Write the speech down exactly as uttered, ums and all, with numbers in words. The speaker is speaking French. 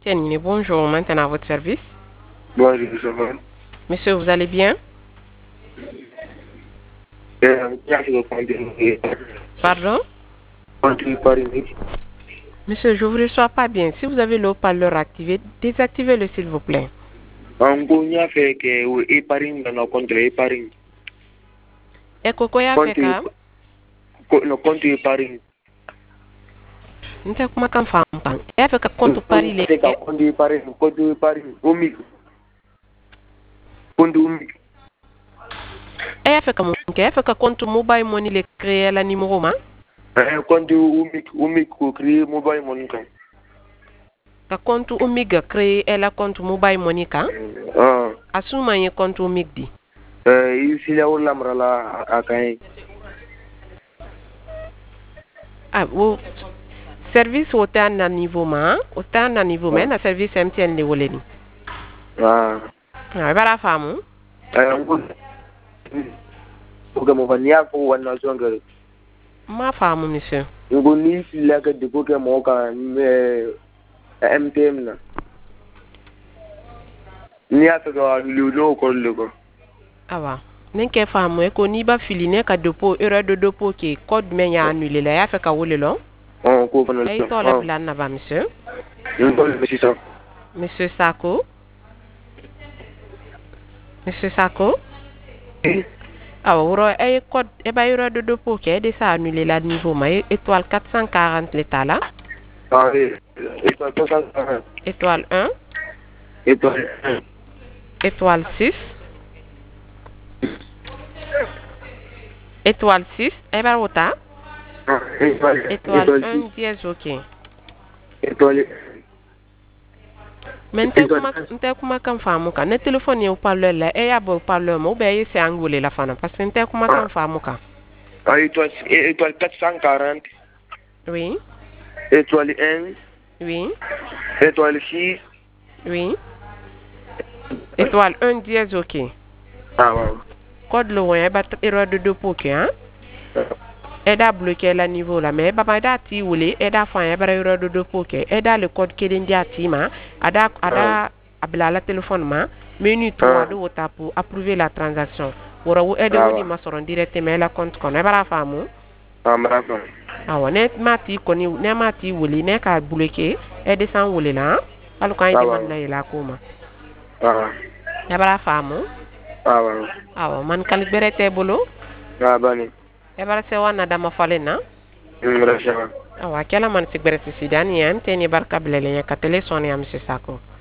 Tianine, bonjour, maintenant à votre service. Bonjour, ça va. Monsieur, vous allez bien? Pardon? Monsieur, je ne vous reçois pas bien. Si vous avez le haut-parleur activé, désactivez-le s'il vous plaît. Angonia fait que épargne dans nos comptes épargne. Et quoi ya fait ka? Nos comptes épargne. Nte kuma kan fam kan. Ya fait ka compte pari le. C'est compte épargne, compte épargne. Omi. Compte omi. E ya fait ka mon ke ya fait ka compte mobile money le créer la numéro ma? Un compte omi, omi ko créer mobile money kan. Ka compte Omiga créer la compte mobile money kan? Ah. Asuma ye compte Omig di. Euh, ici là où l'amra là à Caen. Ah, wo service autant na niveau ma, autant na niveau mais na service M T N le wole ni. Ah. Ah, bara famu. Euh, on ko mo vania ko wana zonga. Ma famu monsieur. Ngoni ici là que de ko ke mo ka M T M na. Ni ata ko lu no ko lu ko. Awa. Nenke famu e ko ni ba fili ne ka dépôt erreur de dépôt ke code men ya annulé la ya fait ka wole lo. On ko fana. Ay to la plan na ba monsieur. Monsieur Sako. Monsieur Sako. Monsieur Sako. Awa wuro ay code e ba erreur de dépôt ke de ça annulé la niveau ma étoile quatre cent quarante l'état là. Ah oui. Étoile quatre cent quarante. Étoile un. Étoile un. Étoile six. Étoile six. E ba wota? Étoile. Étoile un dièse ok. Étoile. Men te kuma nte kuma kan famu ka ne téléphone ye parleur la e ya bo parleur mo be ye c'est angolais la fana parce que nte kuma kan famu ka. Ah étoile étoile quatre cent quarante. Oui. Étoile un. Oui. Étoile six. Oui. Étoile un dièse ok. Ah wow. Code le ouais ba erreur de dépôt ke hein. E da bloqué la niveau la mais baba da ti wole e da fa ya bara erreur de dépôt ke e da le code ke den dia ti ma ada ada abla la téléphone ma menu trois de wota pour approuver la transaction wora wo e de woni ma soron directement la compte kon e bara famu. Ah bravo. Ah ouais net mati koni ne mati wole ne ka bloqué e de san wole la alu kan de man la ila kuma. Ah. E bara famu. Ah wow. Ah man kal berete bolo. Ah bani. E bara se wana dama fale na. Mrasha. Awa kela man sig berete sidani M T N barka blele ya ka télé soni am monsieur Sako.